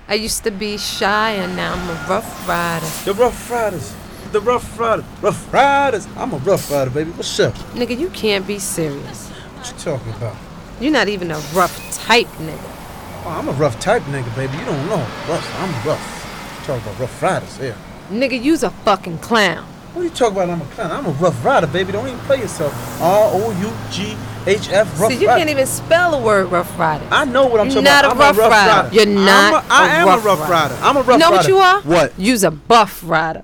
I used to be shy and now I'm a rough rider. The Rough Riders. The Rough Riders. Rough Riders. I'm a Rough Rider, baby. What's up? Nigga, you can't be serious. What you talking about? You're not even a rough type nigga. Oh, I'm a rough type nigga, baby. You don't know. Rough. I'm rough. You talking about Rough Riders here. Nigga, you's a fucking clown. What are you talking about? I'm a clown. I'm a Rough Rider, baby. Don't even play yourself. ROUGHF, Rough See, you Rider. can't even spell the word rough rider. I know what I'm You're talking not about. a rough rider. You're not I am a a rough rough rider. rider. I'm a rough rider. You know what you are? What? You's a buff rider.